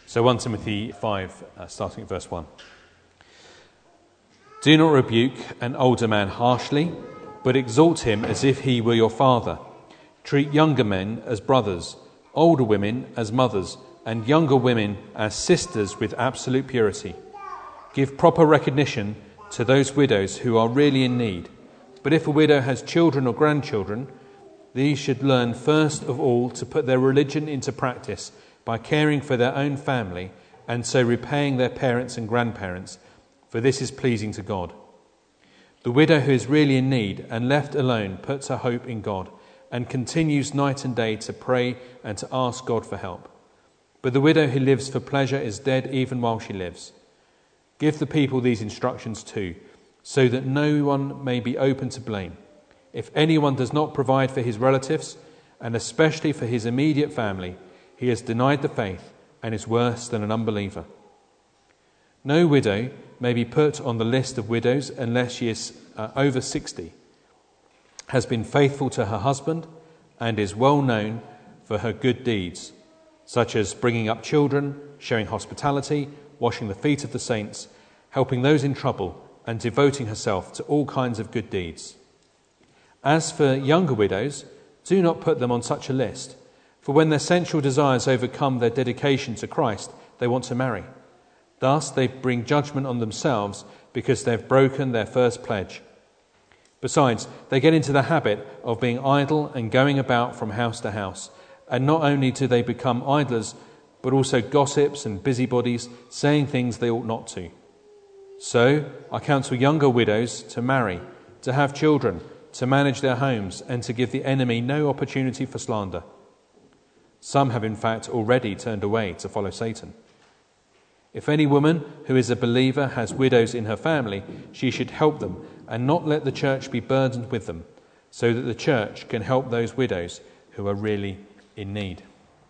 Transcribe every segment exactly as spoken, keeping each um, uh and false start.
So First Timothy five, uh, starting at verse one. Do not rebuke an older man harshly, but exhort him as if he were your father. Treat younger men as brothers, older women as mothers, and younger women as sisters with absolute purity. Give proper recognition to those widows who are really in need. But if a widow has children or grandchildren, these should learn first of all to put their religion into practice by caring for their own family and so repaying their parents and grandparents, for this is pleasing to God. The widow who is really in need and left alone puts her hope in God and continues night and day to pray and to ask God for help. But the widow who lives for pleasure is dead even while she lives. Give the people these instructions too, so that no one may be open to blame. If anyone does not provide for his relatives, and especially for his immediate family, he has denied the faith and is worse than an unbeliever. No widow may be put on the list of widows unless she is uh, over sixty, has been faithful to her husband, and is well known for her good deeds, such as bringing up children, showing hospitality, washing the feet of the saints, helping those in trouble, and devoting herself to all kinds of good deeds. As for younger widows, do not put them on such a list, for when their sensual desires overcome their dedication to Christ, they want to marry. Thus they bring judgment on themselves because they've broken their first pledge. Besides, they get into the habit of being idle and going about from house to house. And not only do they become idlers, but also gossips and busybodies, saying things they ought not to. So I counsel younger widows to marry, to have children, to manage their homes, and to give the enemy no opportunity for slander. Some have in fact already turned away to follow Satan. If any woman who is a believer has widows in her family, she should help them and not let the church be burdened with them, so that the church can help those widows who are really in need.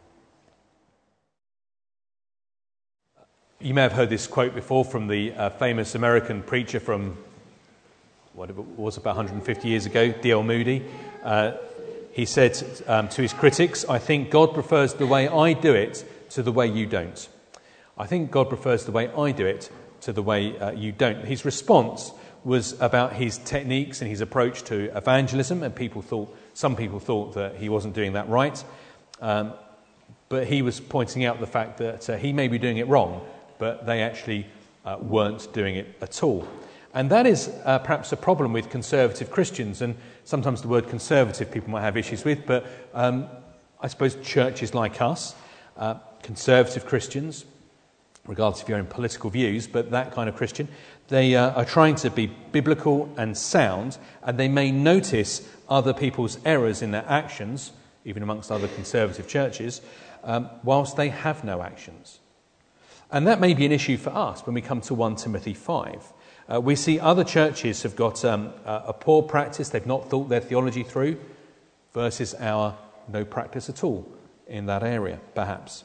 You may have heard this quote before from the uh, famous American preacher from what it was about one hundred fifty years ago, D L Moody. Uh, he said um, to his critics, "I think God prefers the way I do it to the way you don't. I think God prefers the way I do it to the way uh, you don't." His response was about his techniques and his approach to evangelism, and people thought, some people thought that he wasn't doing that right. Um, but he was pointing out the fact that uh, he may be doing it wrong, but they actually uh, weren't doing it at all. And that is uh, perhaps a problem with conservative Christians, and sometimes the word conservative people might have issues with, but um, I suppose churches like us, uh, conservative Christians, regardless of your own political views, but that kind of Christian, they uh, are trying to be biblical and sound, and they may notice other people's errors in their actions, even amongst other conservative churches, um, whilst they have no actions. And that may be an issue for us when we come to First Timothy five. Uh, we see other churches have got um, a poor practice, they've not thought their theology through, versus our no practice at all in that area, perhaps.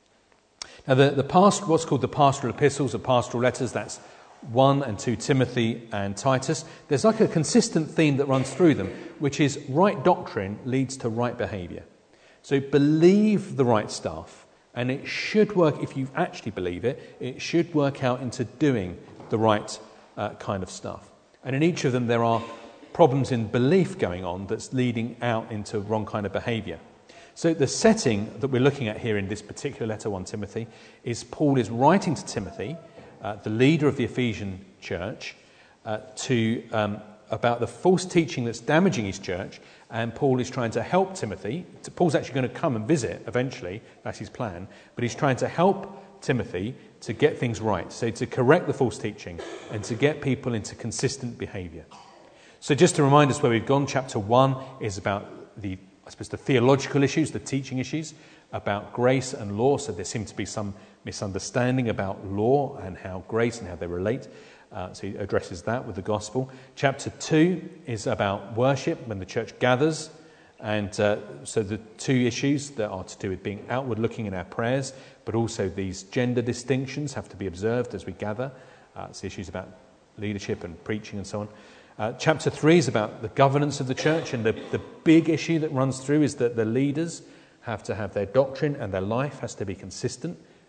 Now, the, the past, what's called the pastoral epistles or pastoral letters, that's First and Second Timothy and Titus, there's like a consistent theme that runs through them, which is right doctrine leads to right behaviour. So believe the right stuff, and it should work, if you actually believe it, it should work out into doing the right uh, kind of stuff. And in each of them there are problems in belief going on that's leading out into wrong kind of behaviour. So the setting that we're looking at here in this particular letter, First Timothy, is Paul is writing to Timothy, uh, the leader of the Ephesian church, uh, to um, about the false teaching that's damaging his church, and Paul is trying to help Timothy. Paul's actually going to come and visit eventually, that's his plan, but he's trying to help Timothy to get things right, so to correct the false teaching and to get people into consistent behaviour. So just to remind us where we've gone, chapter one is about the I suppose the theological issues, the teaching issues about grace and law. So there seemed to be some misunderstanding about law and how grace and how they relate. Uh, so he addresses that with the gospel. Chapter two is about worship, when the church gathers. And uh, so the two issues that are to do with being outward looking in our prayers, but also these gender distinctions have to be observed as we gather. Uh, it's issues about leadership and preaching and so on. Uh, chapter three is about the governance of the church, and the, the big issue that runs through is that the leaders have to have their doctrine and their life has to be consistent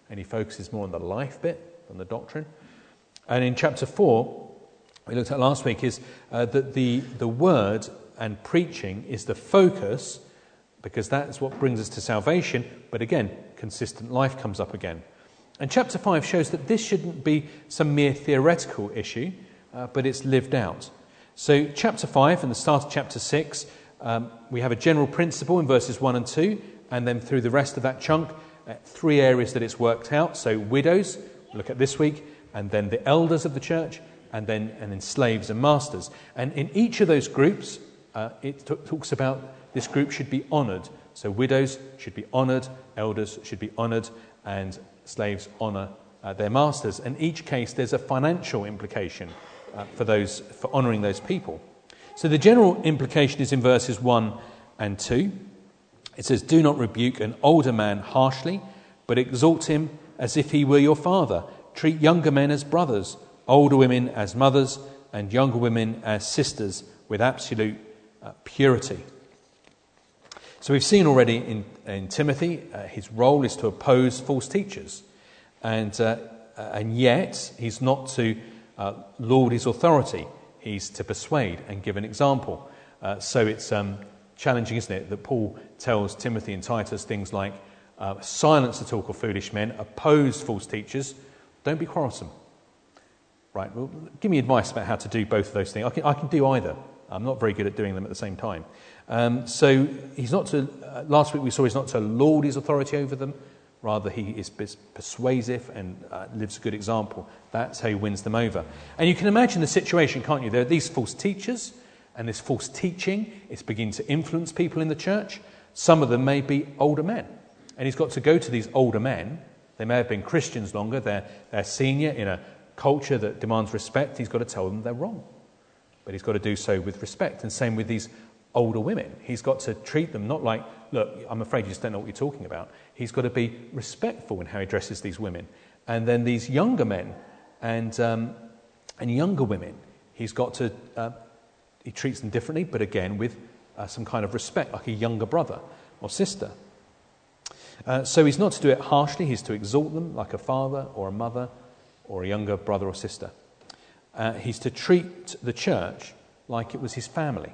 and he focuses more on the life bit than the doctrine. And in chapter four, we looked at last week, is uh, that the, the word and preaching is the focus, because that's what brings us to salvation. But again, consistent life comes up again. And chapter five shows that this shouldn't be some mere theoretical issue, uh, but it's lived out. So chapter five and the start of chapter six, um, we have a general principle in verses one and two, and then through the rest of that chunk, uh, three areas that it's worked out. So widows, we'll look at this week, and then the elders of the church, and then and then slaves and masters. And in each of those groups, uh, it t- talks about this group should be honoured. So widows should be honoured, elders should be honoured, and slaves honour uh, their masters. In each case, there's a financial implication uh, for those for honouring those people. So the general implication is in verses one and two. It says, "Do not rebuke an older man harshly, but exhort him as if he were your father. Treat younger men as brothers, older women as mothers, and younger women as sisters with absolute uh, purity." So we've seen already in, in Timothy, uh, his role is to oppose false teachers. And, uh, and yet, he's not to uh, laud his authority. He's to persuade and give an example. Uh, so it's um, challenging, isn't it, that Paul tells Timothy and Titus things like, uh, silence the talk of foolish men, oppose false teachers, don't be quarrelsome. Right, well, give me advice about how to do both of those things. I can, I can do either. I'm not very good at doing them at the same time. Um, so he's not to, uh, last week we saw he's not to laud his authority over them, rather he is persuasive and uh, lives a good example. That's how he wins them over. And you can imagine the situation, can't you? There are these false teachers, and this false teaching is beginning to influence people in the church. Some of them may be older men, and he's got to go to these older men. They may have been Christians longer, they're, they're senior in a culture that demands respect. He's got to tell them they're wrong, but he's got to do so with respect. And same with these older women. He's got to treat them not like, look, I'm afraid you just don't know what you're talking about. He's got to be respectful in how he addresses these women. And then these younger men and um, and younger women, he's got to, uh, he treats them differently, but again with uh, some kind of respect, like a younger brother or sister. Uh, so he's not to do it harshly, he's to exhort them like a father or a mother or a younger brother or sister. Uh, he's to treat the church like it was his family.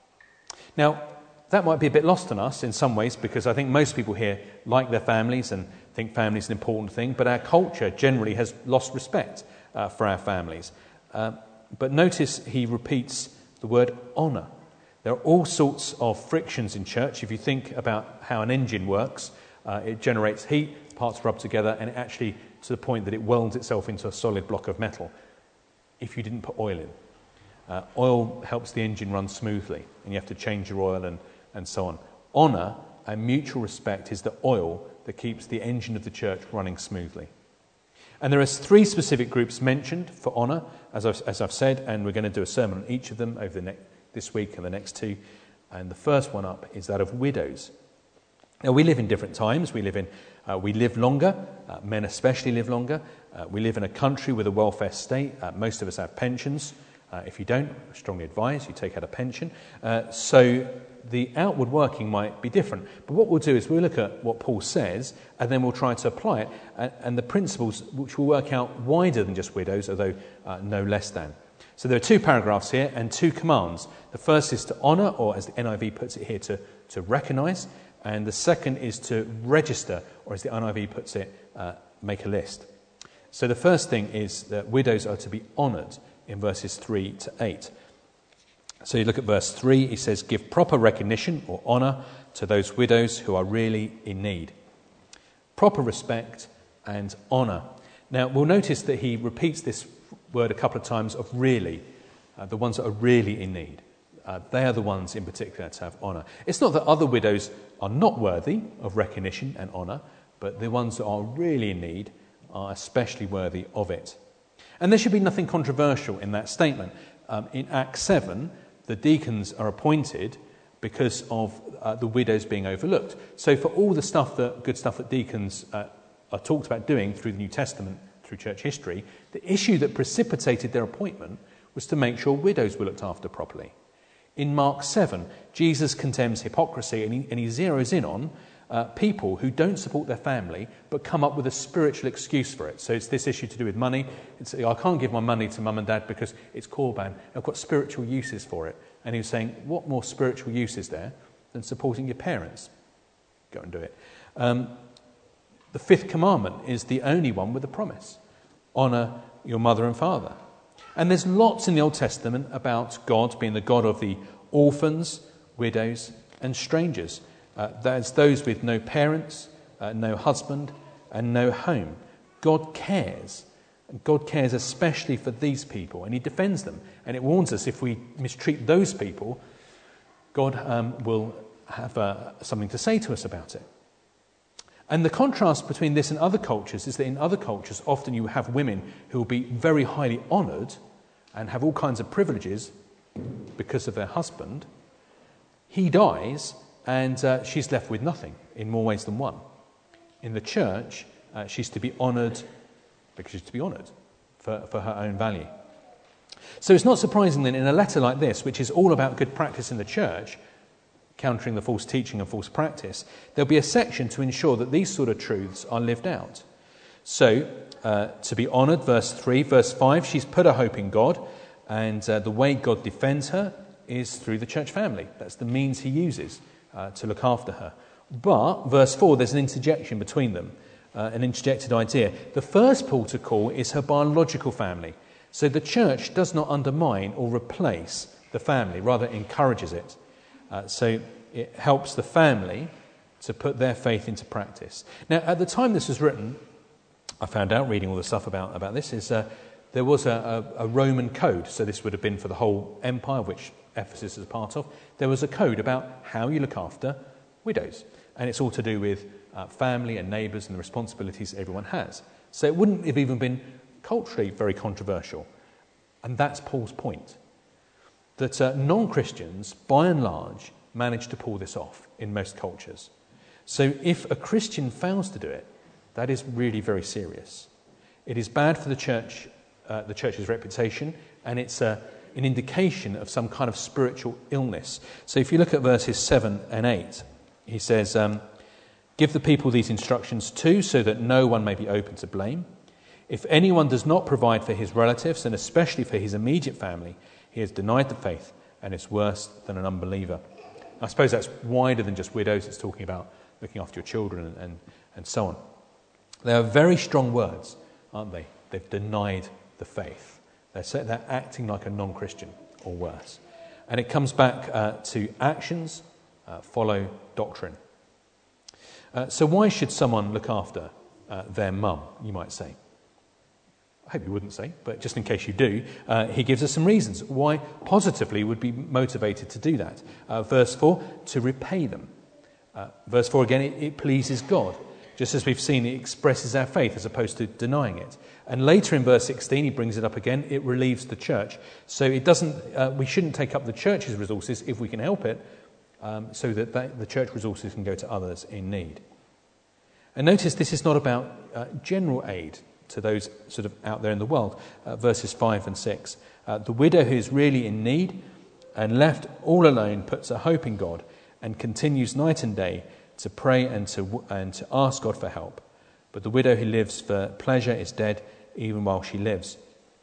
Now, that might be a bit lost on us in some ways, because I think most people here like their families and think family is an important thing, but our culture generally has lost respect uh, for our families. Uh, but notice he repeats the word honour. There are all sorts of frictions in church. If you think about how an engine works, uh, it generates heat, parts rub together, and it actually, to the point that it welds itself into a solid block of metal if you didn't put oil in. Uh, oil helps the engine run smoothly, and you have to change your oil and, and so on. Honour and mutual respect is the oil that keeps the engine of the church running smoothly. And there are three specific groups mentioned for honour, as I've, as I've said, and we're going to do a sermon on each of them over the ne- this week and the next two. And the first one up is that of widows. Now, we live in different times. We live in, uh, we live longer. Uh, men especially live longer. Uh, we live in a country with a welfare state. Uh, most of us have pensions. Uh, if you don't, I strongly advise you take out a pension. Uh, so the outward working might be different. But what we'll do is we'll look at what Paul says, and then we'll try to apply it, and, and the principles which will work out wider than just widows, although uh, no less than. So there are two paragraphs here and two commands. The first is to honour, or as the N I V puts it here, to, to recognise. And the second is to register, or as the N I V puts it, uh, make a list. So the first thing is that widows are to be honoured in verses three to eight. So you look at verse three, he says, "Give proper recognition or honour to those widows who are really in need." Proper respect and honour. Now we'll notice that he repeats this word a couple of times of really, uh, the ones that are really in need. Uh, they are the ones in particular to have honour. It's not that other widows are not worthy of recognition and honour, but the ones that are really in need are especially worthy of it. And there should be nothing controversial in that statement. Um, in Acts seven, the deacons are appointed because of uh, the widows being overlooked. So for all the stuff, that good stuff that deacons uh, are talked about doing through the New Testament, through church history, the issue that precipitated their appointment was to make sure widows were looked after properly. In Mark seven, Jesus condemns hypocrisy, and he, and he zeroes in on uh, people who don't support their family but come up with a spiritual excuse for it. So it's this issue to do with money. It's, I can't give my money to mum and dad because it's Korban. I've got spiritual uses for it. And he was saying, what more spiritual use is there than supporting your parents? Go and do it. Um, the fifth commandment is the only one with a promise. Honour your mother and father. And there's lots in the Old Testament about God being the God of the orphans, widows and strangers. Uh, there's those with no parents, uh, no husband and no home. God cares. God cares especially for these people, and he defends them. And it warns us if we mistreat those people, God um, will have uh, something to say to us about it. And the contrast between this and other cultures is that in other cultures, often you have women who will be very highly honoured and have all kinds of privileges because of their husband. He dies, and uh, she's left with nothing in more ways than one. In the church, uh, she's to be honoured because she's to be honoured for, for her own value. So it's not surprising that in a letter like this, which is all about good practice in the church, countering the false teaching and false practice, there'll be a section to ensure that these sort of truths are lived out. So, uh, to be honoured, verse three, verse five, she's put her hope in God, and uh, the way God defends her is through the church family. That's the means he uses uh, to look after her. But, verse four, there's an interjection between them, uh, an interjected idea. The first port of call is her biological family. So the church does not undermine or replace the family, rather encourages it. Uh, so it helps the family to put their faith into practice. Now, at the time this was written, I found out reading all the stuff about, about this, is uh, there was a, a, a Roman code. So this would have been for the whole empire, which Ephesus is a part of. There was a code about how you look after widows. And it's all to do with uh, family and neighbours and the responsibilities everyone has. So it wouldn't have even been culturally very controversial. And that's Paul's point. That uh, non-Christians, by and large, manage to pull this off in most cultures. So if a Christian fails to do it, that is really very serious. It is bad for the church, uh, the church's reputation, and it's uh, an indication of some kind of spiritual illness. So if you look at verses seven and eight, he says, um, give the people these instructions too, so that no one may be open to blame. If anyone does not provide for his relatives, and especially for his immediate family, he has denied the faith and is worse than an unbeliever. I suppose that's wider than just widows. It's talking about looking after your children and, and, and so on. They are very strong words, aren't they? They've denied the faith. They're, they're acting like a non-Christian or worse. And it comes back uh, to actions uh, follow doctrine. Uh, so why should someone look after uh, their mum, you might say? I hope you wouldn't say, but just in case you do, uh, he gives us some reasons why positively would be motivated to do that. Uh, verse four, to repay them. Uh, verse four again, it, it pleases God. Just as we've seen, it expresses our faith as opposed to denying it. And later in verse sixteen, he brings it up again, it relieves the church. So it doesn't. Uh, we shouldn't take up the church's resources if we can help it, um, so that, that the church resources can go to others in need. And notice this is not about uh, general aid to those sort of out there in the world. Uh, verses five and six. Uh, the widow who is really in need and left all alone puts her hope in God and continues night and day to pray and to and to ask God for help. But the widow who lives for pleasure is dead even while she lives.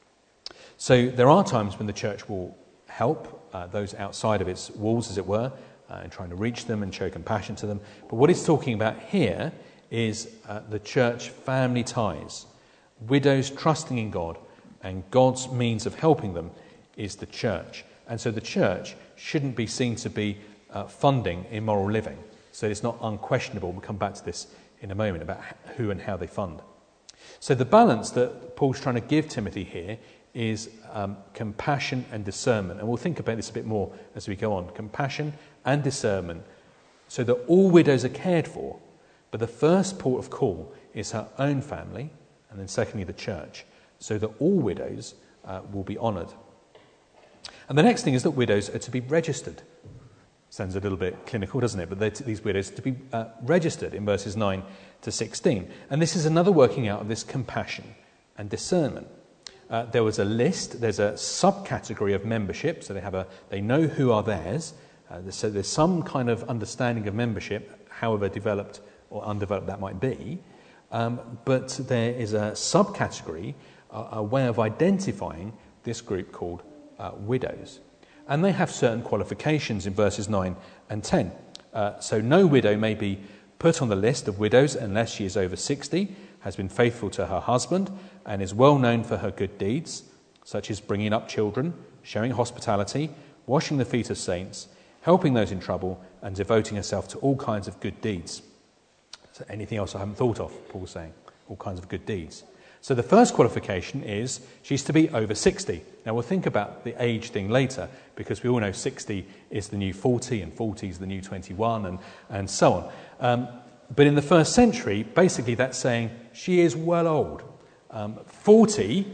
So there are times when the church will help uh, those outside of its walls, as it were, uh, and trying to reach them and show compassion to them. But what it's talking about here is uh, the church family ties. Widows trusting in God, and God's means of helping them is the church. And so the church shouldn't be seen to be uh, funding immoral living. So it's not unquestionable. We'll come back to this in a moment about who and how they fund. So the balance that Paul's trying to give Timothy here is um, compassion and discernment. And we'll think about this a bit more as we go on. Compassion and discernment, so that all widows are cared for. But the first port of call is her own family, and then secondly the church, so that all widows uh, will be honoured. And the next thing is that widows are to be registered. Sounds a little bit clinical, doesn't it? But these widows are to be uh, registered in verses nine to sixteen. And this is another working out of this compassion and discernment. Uh, there was a list, there's a subcategory of membership, so they have a they know who are theirs. Uh, so there's some kind of understanding of membership, however developed or undeveloped that might be. Um, but there is a subcategory, a, a way of identifying this group called uh, widows. And they have certain qualifications in verses nine and ten. Uh, so no widow may be put on the list of widows unless she is over sixty, has been faithful to her husband, and is well known for her good deeds, such as bringing up children, showing hospitality, washing the feet of saints, helping those in trouble, and devoting herself to all kinds of good deeds. So anything else I haven't thought of, Paul's saying, all kinds of good deeds. So the first qualification is she's to be over sixty. Now we'll think about the age thing later, because we all know sixty is the new forty and forty is the new twenty-one and, and so on. Um, but in the first century, basically that's saying she is well old. Um, forty,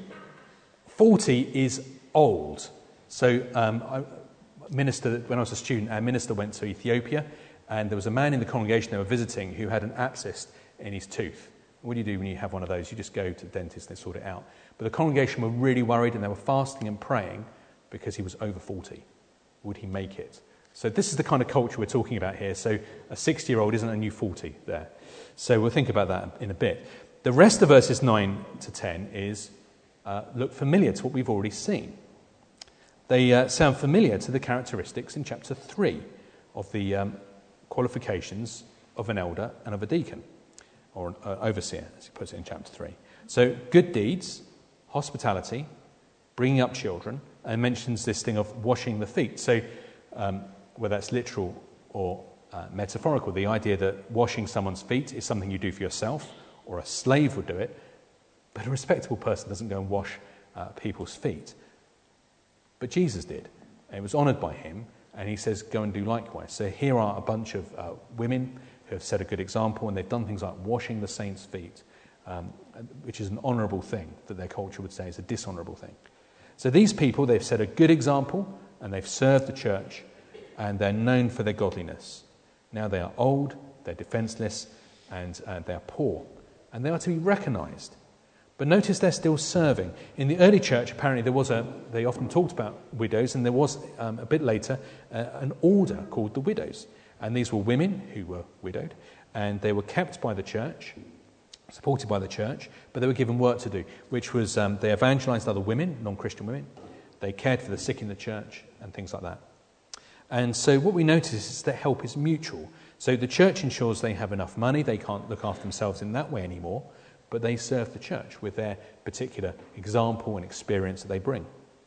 forty is old. So um, I, minister, when I was a student, our minister went to Ethiopia, and there was a man in the congregation they were visiting who had an abscess in his tooth. What do you do when you have one of those? You just go to the dentist and they sort it out. But the congregation were really worried, and they were fasting and praying because he was over forty. Would he make it? So this is the kind of culture we're talking about here. So a sixty-year-old isn't a new forty there. So we'll think about that in a bit. The rest of verses nine to ten is uh, look familiar to what we've already seen. They uh, sound familiar to the characteristics in chapter three of the um, qualifications of an elder and of a deacon, or an uh, overseer, as he puts it in chapter three. So good deeds, hospitality, bringing up children, and mentions this thing of washing the feet. So um, whether that's literal or uh, metaphorical, the idea that washing someone's feet is something you do for yourself, or a slave would do it, but a respectable person doesn't go and wash uh, people's feet. But Jesus did, and it was honoured by him, and he says, go and do likewise. So here are a bunch of uh, women who have set a good example, and they've done things like washing the saints' feet, um, which is an honourable thing that their culture would say is a dishonourable thing. So these people, they've set a good example, and they've served the church, and they're known for their godliness. Now they are old, they're defenceless, and uh, they're poor, and they are to be recognised. But notice they're still serving. In the early church, apparently there was a, they often talked about widows, and there was um, a bit later uh, an order called the widows. And these were women who were widowed, and they were kept by the church, supported by the church, but they were given work to do, which was um, they evangelised other women, non-Christian women, they cared for the sick in the church, and things like that. And so what we notice is that help is mutual. So the church ensures they have enough money, they can't look after themselves in that way anymore, but they serve the church with their particular example and experience that they bring.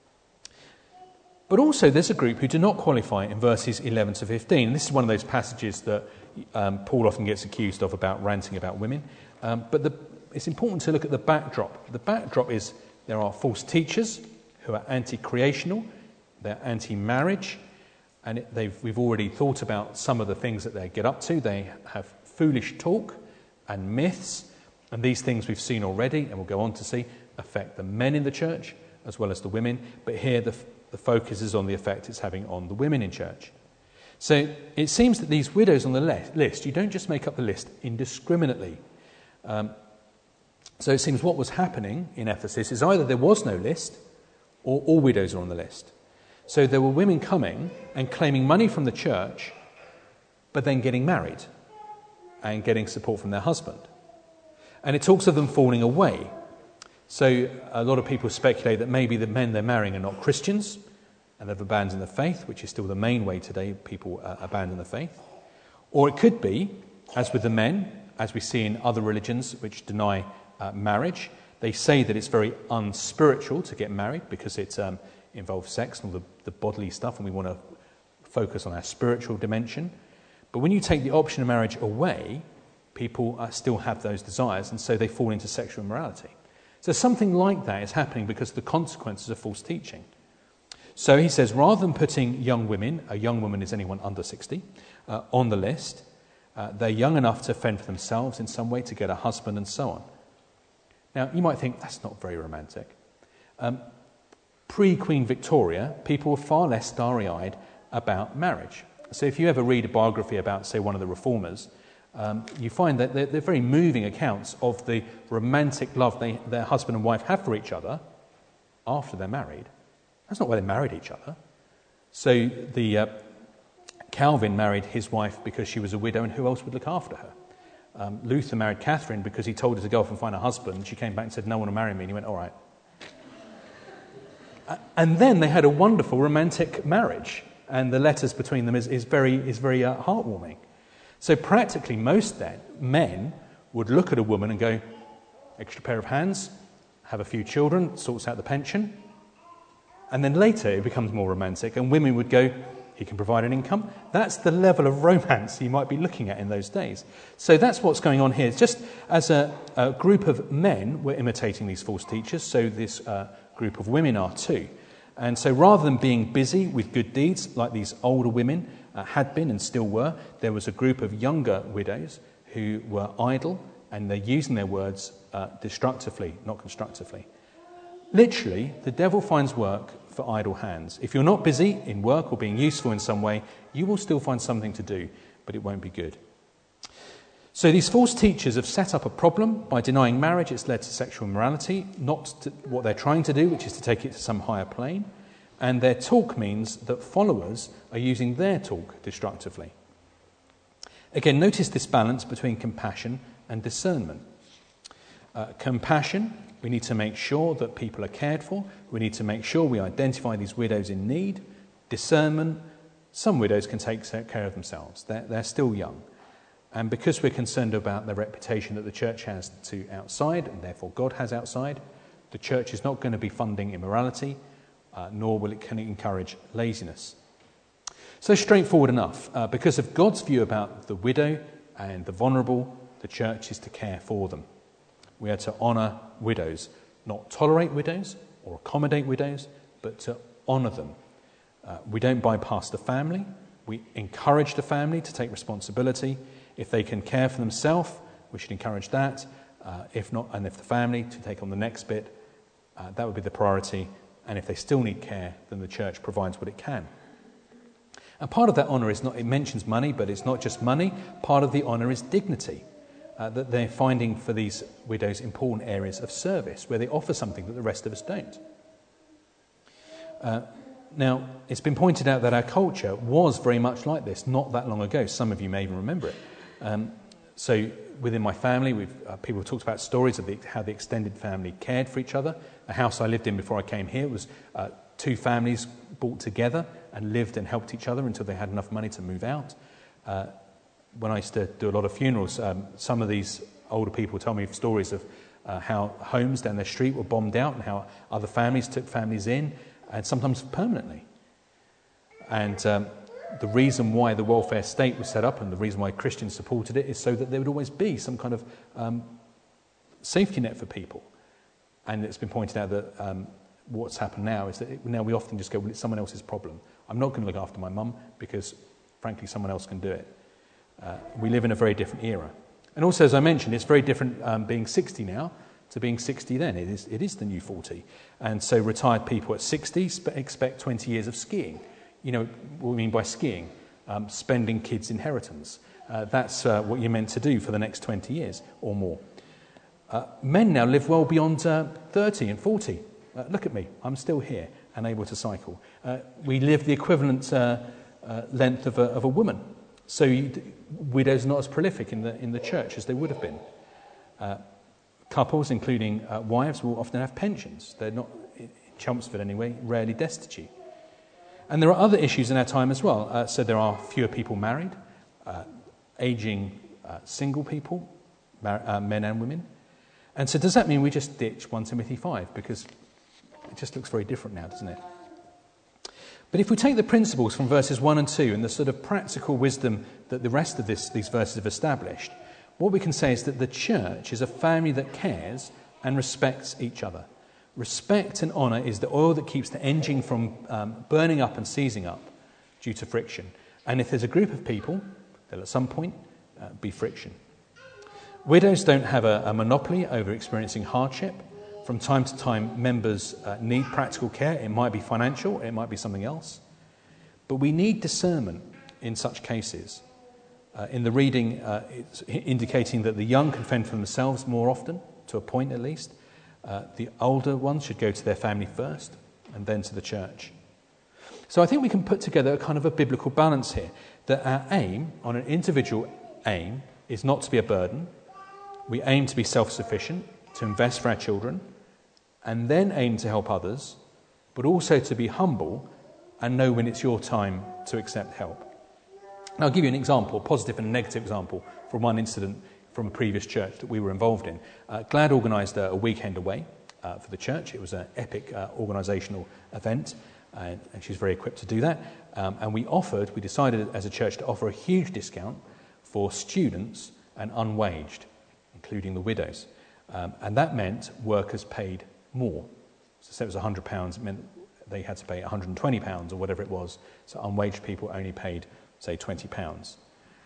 But also there's a group who do not qualify in verses eleven to fifteen. This is one of those passages that um, Paul often gets accused of about ranting about women. Um, but the, it's important to look at the backdrop. The backdrop is there are false teachers who are anti-creational, they're anti-marriage, and it, they've, we've already thought about some of the things that they get up to. They have foolish talk and myths, and these things we've seen already, and we'll go on to see, affect the men in the church as well as the women. But here the, the focus is on the effect it's having on the women in church. So it seems that these widows on the le- list, you don't just make up the list indiscriminately. Um, so it seems what was happening in Ephesus is either there was no list or all widows are on the list. So there were women coming and claiming money from the church, but then getting married and getting support from their husband. And it talks of them falling away. So a lot of people speculate that maybe the men they're marrying are not Christians and they've abandoned the faith, which is still the main way today people uh, abandon the faith. Or it could be, as with the men, as we see in other religions which deny uh, marriage, they say that it's very unspiritual to get married because it um, involves sex and all the, the bodily stuff, and we want to focus on our spiritual dimension. But when you take the option of marriage away, people uh, still have those desires, and so they fall into sexual immorality. So something like that is happening because of the consequences of false teaching. So he says, rather than putting young women, a young woman is anyone under sixty, uh, on the list, uh, they're young enough to fend for themselves in some way, to get a husband and so on. Now, you might think that's not very romantic. Um, pre-Queen Victoria, people were far less starry-eyed about marriage. So if you ever read a biography about, say, one of the reformers, Um, you find that they're, they're very moving accounts of the romantic love they, their husband and wife have for each other after they're married. That's not why they married each other. So the uh, Calvin married his wife because she was a widow, and who else would look after her? Um, Luther married Catherine because he told her to go off and find a husband. She came back and said, no one will marry me. And he went, all right. uh, and then they had a wonderful romantic marriage. And the letters between them is, is very, is very uh, heartwarming. So practically most then, men would look at a woman and go, extra pair of hands, have a few children, sorts out the pension. And then later it becomes more romantic, and women would go, he can provide an income. That's the level of romance you might be looking at in those days. So that's what's going on here. Just as a, a group of men were imitating these false teachers, so this uh, group of women are too. And so rather than being busy with good deeds, like these older women uh, had been and still were, there was a group of younger widows who were idle, and they're using their words uh, destructively, not constructively. Literally, the devil finds work for idle hands. If you're not busy in work or being useful in some way, you will still find something to do, but it won't be good. So these false teachers have set up a problem. By denying marriage, it's led to sexual immorality, not to what they're trying to do, which is to take it to some higher plane. And their talk means that followers are using their talk destructively. Again, notice this balance between compassion and discernment. Uh, compassion, we need to make sure that people are cared for. We need to make sure we identify these widows in need. Discernment, some widows can take care of themselves. They're, they're still young. And because we're concerned about the reputation that the church has to outside, and therefore God has outside, the church is not going to be funding immorality, uh, nor will it can encourage laziness. So straightforward enough. Uh, because of God's view about the widow and the vulnerable, the church is to care for them. We are to honour widows, not tolerate widows or accommodate widows, but to honour them. Uh, we don't bypass the family. We encourage the family to take responsibility. If they can care for themselves, we should encourage that. Uh, if not, and if the family to take on the next bit, uh, that would be the priority. And if they still need care, then the church provides what it can. And part of that honour is not, it mentions money, but it's not just money. Part of the honour is dignity. Uh, that they're finding for these widows important areas of service where they offer something that the rest of us don't. Uh, now, it's been pointed out that our culture was very much like this not that long ago. Some of you may even remember it. Um, so within my family, we've, uh, people have talked about stories of the, how the extended family cared for each other. A house I lived in before I came here was uh, two families brought together and lived and helped each other until they had enough money to move out. Uh, When I used to do a lot of funerals, um, some of these older people tell me stories of uh, how homes down their street were bombed out and how other families took families in, and sometimes permanently. And um, the reason why the welfare state was set up and the reason why Christians supported it is so that there would always be some kind of um, safety net for people. And it's been pointed out that um, what's happened now is that it, now we often just go, well, it's someone else's problem. I'm not going to look after my mum because, frankly, someone else can do it. Uh, we live in a very different era. And also, as I mentioned, it's very different um, being sixty now to being sixty then. It is, it is the new forty. And so retired people at sixty sp- expect twenty years of skiing. You know what we mean by skiing? Um, spending kids' inheritance. Uh, that's uh, what you're meant to do for the next twenty years or more. Uh, men now live well beyond uh, thirty and forty. Uh, look at me, I'm still here and able to cycle. Uh, we live the equivalent uh, uh, length of a, of a woman. So you, widows are not as prolific in the in the church as they would have been. Uh, couples, including uh, wives, will often have pensions. They're not, in Chelmsford anyway, rarely destitute. And there are other issues in our time as well. Uh, so there are fewer people married, uh, ageing uh, single people, mar- uh, men and women. And so does that mean we just ditch First Timothy five? Because it just looks very different now, doesn't it? But if we take the principles from verses one and two and the sort of practical wisdom that the rest of this, these verses have established, what we can say is that the church is a family that cares and respects each other. Respect and honour is the oil that keeps the engine from um, burning up and seizing up due to friction. And if there's a group of people, there'll at some point uh, be friction. Widows don't have a, a monopoly over experiencing hardship. From time to time, members uh, need practical care. It might be financial, it might be something else. But we need discernment in such cases. Uh, in the reading, uh, it's indicating that the young can fend for themselves more often, to a point at least. Uh, the older ones should go to their family first, and then to the church. So I think we can put together a kind of a biblical balance here. that our aim, on an individual aim, is not to be a burden. We aim to be self-sufficient, to invest for our children, and then aim to help others, but also to be humble and know when it's your time to accept help. And I'll give you an example, a positive and a negative example, from one incident from a previous church that we were involved in. Uh, Glad organised a, a weekend away uh, for the church. It was an epic uh, organisational event, and, and she's very equipped to do that. Um, and we offered, we decided as a church to offer a huge discount for students and unwaged, including the widows. Um, and that meant workers paid more. So say it was one hundred pounds, it meant they had to pay one hundred twenty pounds or whatever it was. So unwaged people only paid, say, twenty pounds.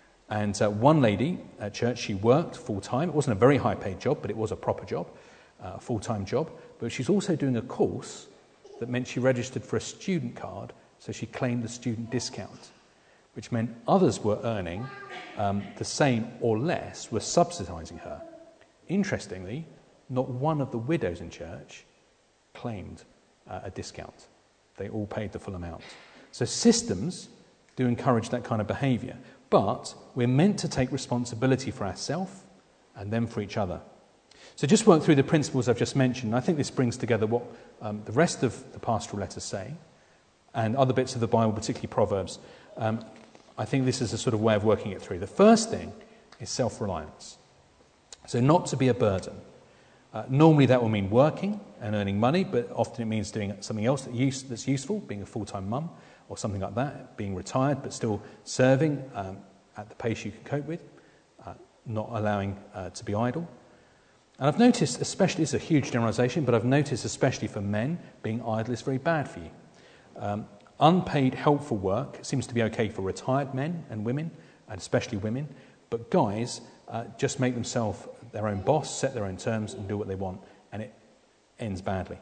And uh, one lady at church, she worked full-time. It wasn't a very high-paid job, but it was a proper job, uh, a full-time job. But she's also doing a course that meant she registered for a student card, so she claimed the student discount, which meant others were earning um, the same or less, were subsidising her. Interestingly, not one of the widows in church claimed uh, a discount. They all paid the full amount. So systems do encourage that kind of behaviour, but we're meant to take responsibility for ourselves and then for each other. So just work through the principles I've just mentioned. I think this brings together what um, the rest of the pastoral letters say and other bits of the Bible, particularly Proverbs. Um, I think this is a sort of way of working it through. The first thing is self-reliance. So not to be a burden. Uh, normally that will mean working and earning money, but often it means doing something else that use, that's useful, being a full-time mum or something like that, being retired but still serving um, at the pace you can cope with, uh, not allowing uh, to be idle. And I've noticed, especially, it's a huge generalisation, but I've noticed especially for men, being idle is very bad for you. Um, unpaid helpful work seems to be okay for retired men and women, and especially women, but guys uh, just make themselves their own boss, set their own terms and do what they want, and it ends badly.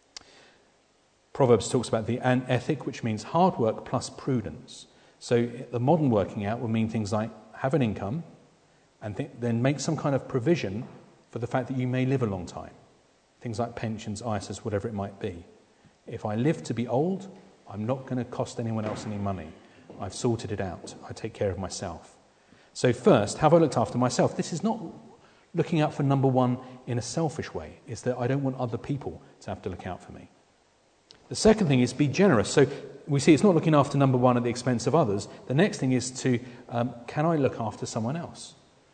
Proverbs talks about the an ethic, which means hard work plus prudence. So the modern working out will mean things like have an income and th- then make some kind of provision for the fact that you may live a long time. Things like pensions, I S As, whatever it might be. If I live to be old, I'm not going to cost anyone else any money. I've sorted it out. I take care of myself. So first, have I looked after myself? This is not looking out for number one in a selfish way. It's that I don't want other people to have to look out for me. The second thing is be generous. So we see it's not looking after number one at the expense of others. The next thing is to, um, can I look after someone else?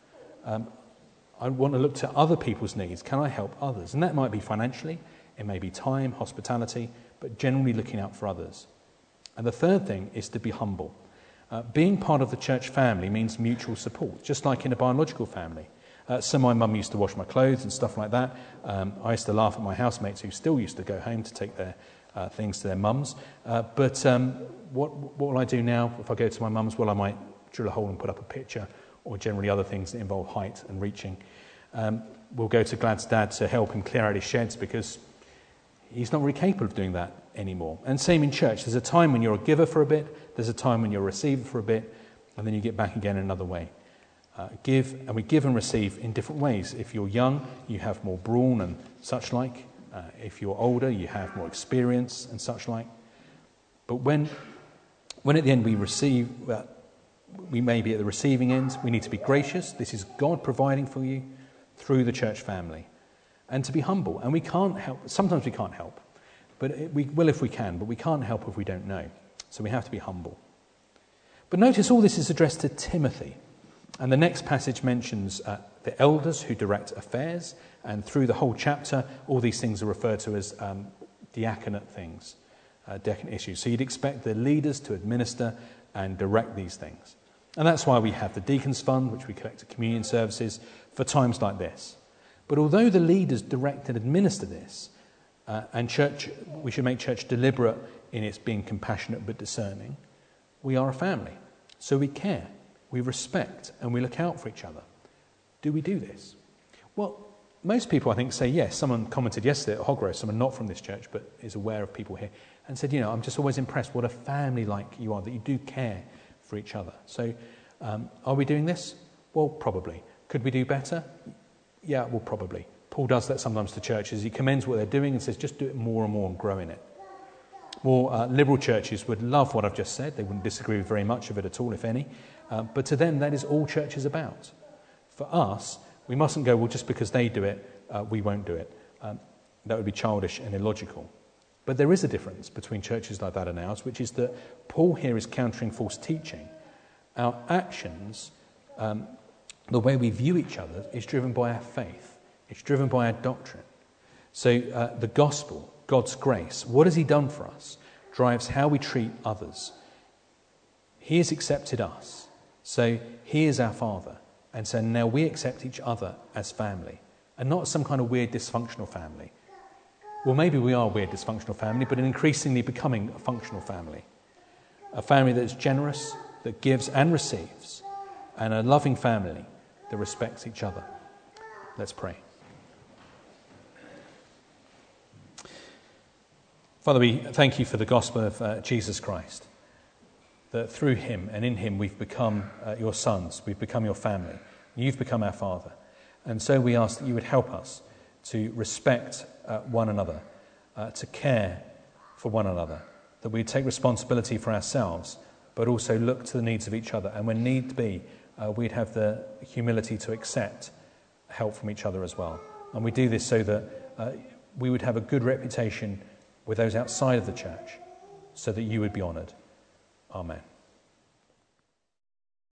Um, I want to look to other people's needs. Can I help others? And that might be financially, it may be time, hospitality, but generally looking out for others. And the third thing is to be humble. Uh, being part of the church family means mutual support, just like in a biological family. Uh, so my mum used to wash my clothes and stuff like that. Um, I used to laugh at my housemates who still used to go home to take their uh, things to their mums. Uh, but um, what, what will I do now if I go to my mum's? Well, I might drill a hole and put up a picture, or generally other things that involve height and reaching. Um, we'll go to Glad's dad to help him clear out his sheds because he's not really capable of doing that anymore. And same in church. There's a time when you're a giver for a bit, there's a time when you're a receiver for a bit, and then you get back again another way. Uh, give, and we give and receive in different ways. If you're young, you have more brawn and such like. Uh, if you're older, you have more experience and such like. But when, when at the end we receive, uh, we may be at the receiving end, we need to be gracious. This is God providing for you through the church family. And to be humble. And we can't help, sometimes we can't help. But it, we will if we can, but we can't help if we don't know. So we have to be humble. But notice all this is addressed to Timothy. And the next passage mentions uh, the elders who direct affairs, and through the whole chapter, all these things are referred to as um, diaconate things, uh, diaconate issues. So you'd expect the leaders to administer and direct these things. And that's why we have the Deacons Fund, which we collect at communion services, for times like this. But although the leaders direct and administer this, uh, and church, we should make church deliberate in its being compassionate but discerning, we are a family. So we care. We respect and we look out for each other. Do we do this? Well, most people, I think, say yes. Someone commented yesterday at Hoggrove, someone not from this church but is aware of people here, and said, you know, I'm just always impressed what a family like you are, that you do care for each other. So um, are we doing this? Well, probably. Could we do better? Yeah, well, probably. Paul does that sometimes to churches. He commends what they're doing and says, just do it more and more and grow in it. More uh, liberal churches would love what I've just said. They wouldn't disagree with very much of it at all, if any. Uh, but to them, that is all church is about. For us, we mustn't go, well, just because they do it, uh, we won't do it. Um, that would be childish and illogical. But there is a difference between churches like that and ours, which is that Paul here is countering false teaching. Our actions, um, the way we view each other, is driven by our faith. It's driven by our doctrine. So uh, the gospel, God's grace, what has he done for us, drives how we treat others. He has accepted us. So he is our Father. And so now we accept each other as family, and not some kind of weird dysfunctional family. Well, maybe we are a weird dysfunctional family, but an increasingly becoming a functional family. A family that's generous, that gives and receives, and a loving family that respects each other. Let's pray. Father, we thank you for the gospel of uh, Jesus Christ, that through him and in him we've become uh, your sons, we've become your family, you've become our Father. And so we ask that you would help us to respect uh, one another, uh, to care for one another, that we take responsibility for ourselves, but also look to the needs of each other. And when need be, uh, we'd have the humility to accept help from each other as well. And we do this so that uh, we would have a good reputation with those outside of the church, so that you would be honoured. Amen.